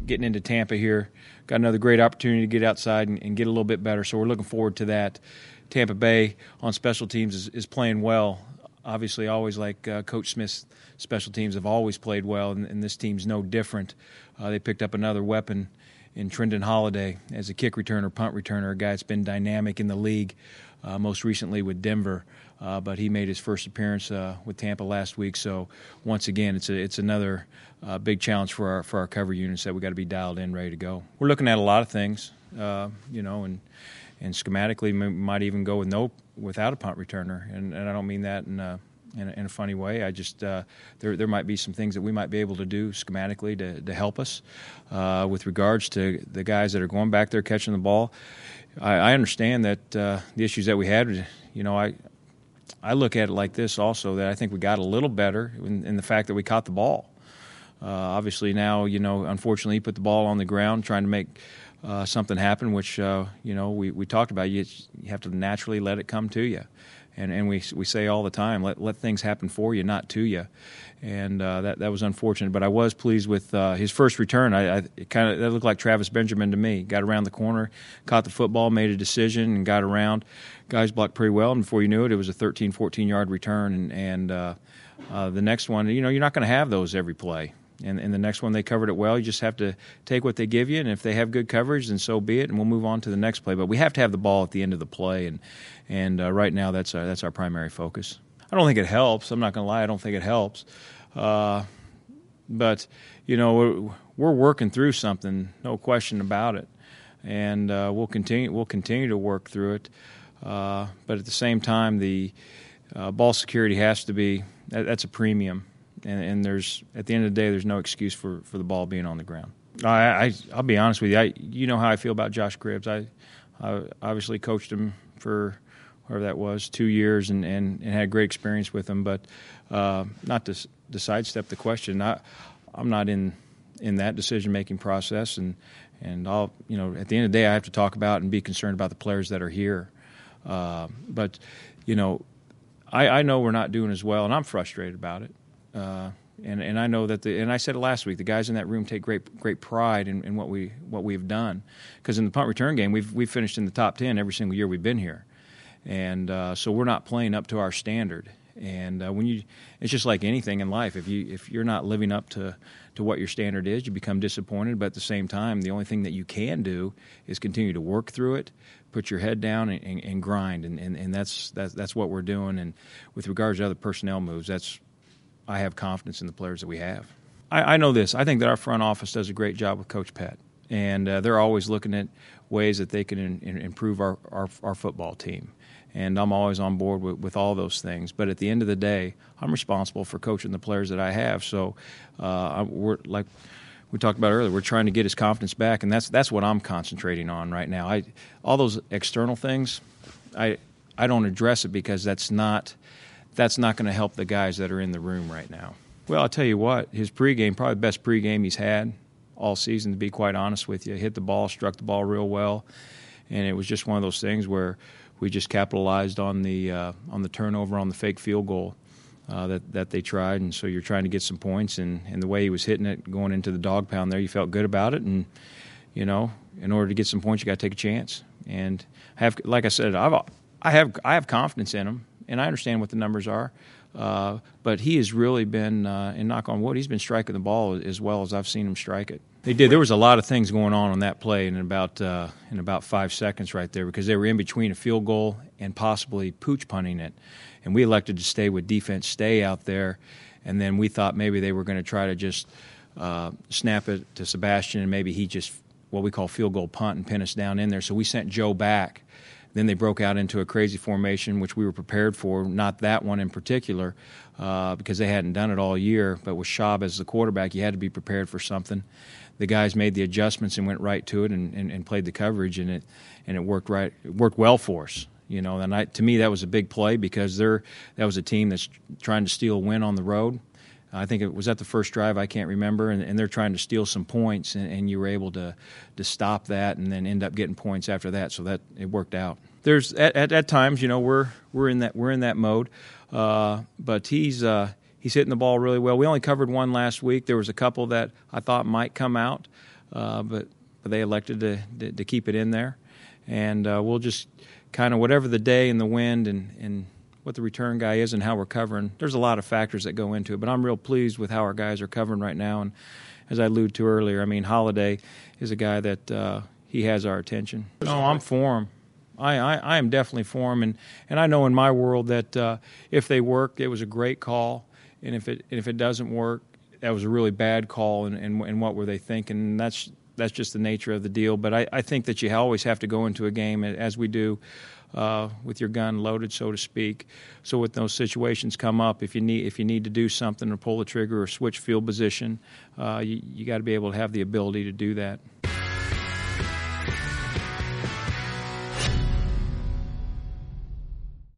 getting into Tampa here. Got another great opportunity to get outside and get a little bit better, so we're looking forward to that. Tampa Bay on special teams is playing well. Obviously, always like Coach Smith's special teams have always played well, and this team's no different. They picked up another weapon in Trendon Holiday as a kick returner, punt returner, a guy that's been dynamic in the league, most recently with Denver. But he made his first appearance with Tampa last week. So once again, it's another big challenge for our cover units that we got to be dialed in, ready to go. We're looking at a lot of things, and schematically we might even go without a punt returner, and I don't mean that in a funny way. I just there might be some things that we might be able to do schematically to help us with regards to the guys that are going back there catching the ball. I understand that the issues that we had, I look at it like this also, that I think we got a little better in the fact that we caught the ball. Obviously now, unfortunately, you put the ball on the ground trying to make something happen, which, we talked about. You have to naturally let it come to you. And we say all the time, let things happen for you, not to you. And that was unfortunate. But I was pleased with his first return. That looked like Travis Benjamin to me. Got around the corner, caught the football, made a decision, and got around. Guys blocked pretty well, and before you knew it, it was a 13, 14-yard return. And the next one, you're not going to have those every play. And the next one, they covered it well. You just have to take what they give you, and if they have good coverage, then so be it, and we'll move on to the next play. But we have to have the ball at the end of the play, and right now that's our primary focus. I don't think it helps. I'm not going to lie. I don't think it helps. But, we're working through something, no question about it, and we'll continue to work through it. But at the same time, the ball security has to be – that's a premium. And there's, at the end of the day, there's no excuse for the ball being on the ground. I'll be honest with you. You know how I feel about Josh Cribbs. I obviously coached him for whatever that was, 2 years, and had a great experience with him. But not to sidestep the question, I'm not in that decision-making process. And I'll, at the end of the day, I have to talk about and be concerned about the players that are here. But I know we're not doing as well, and I'm frustrated about it. And I know that and I said it last week, the guys in that room take great pride in what we've done, because in the punt return game we've finished in the top 10 every single year we've been here, and so we're not playing up to our standard. And it's just like anything in life. If you're not living up to what your standard is, you become disappointed. But at the same time, the only thing that you can do is continue to work through it, put your head down, and grind. And that's what we're doing. And with regards to other personnel moves, I have confidence in the players that we have. I know this. I think that our front office does a great job with Coach Pett, and they're always looking at ways that they can improve our football team. And I'm always on board with all those things. But at the end of the day, I'm responsible for coaching the players that I have. So we're, like we talked about earlier, we're trying to get his confidence back, and that's what I'm concentrating on right now. All those external things, I don't address it, because that's not going to help the guys that are in the room right now. Well, I'll tell you what, his pregame, probably the best pregame he's had all season, to be quite honest with you. Hit the ball, struck the ball real well, and it was just one of those things where we just capitalized on the turnover on the fake field goal that they tried, and so you're trying to get some points, and the way he was hitting it going into the dog pound there, you felt good about it, and in order to get some points, you got to take a chance. And like I said, I have confidence in him. And I understand what the numbers are, but he has really been, and knock on wood, he's been striking the ball as well as I've seen him strike it. They did. There was a lot of things going on that play in about 5 seconds right there, because they were in between a field goal and possibly pooch punting it, and we elected to stay with defense, stay out there, and then we thought maybe they were going to try to just snap it to Sebastian, and maybe he just what we call field goal punt and pin us down in there. So we sent Joe back. Then they broke out into a crazy formation, which we were prepared for, not that one in particular, because they hadn't done it all year. But with Schaub as the quarterback, you had to be prepared for something. The guys made the adjustments and went right to it and played the coverage, and it worked right. It worked well for us. And to me, that was a big play, because that was a team that's trying to steal a win on the road. I think it was at the first drive, I can't remember, and they're trying to steal some points, and you were able to stop that and then end up getting points after that, so that it worked out. There's at times, we're in that mode, but he's hitting the ball really well. We only covered one last week. There was a couple that I thought might come out, but they elected to keep it in there. And we'll just kind of, whatever the day and the wind and what the return guy is and how we're covering, there's a lot of factors that go into it. But I'm real pleased with how our guys are covering right now. And as I alluded to earlier, I mean, Holiday is a guy that he has our attention. No, I'm for him. I am definitely for him. And I know in my world that if they work, it was a great call. And if it doesn't work, that was a really bad call. And what were they thinking? And that's just the nature of the deal. But I think that you always have to go into a game, as we do, with your gun loaded, so to speak. So when those situations come up, if you need to do something or pull the trigger or switch field position, you got to be able to have the ability to do that.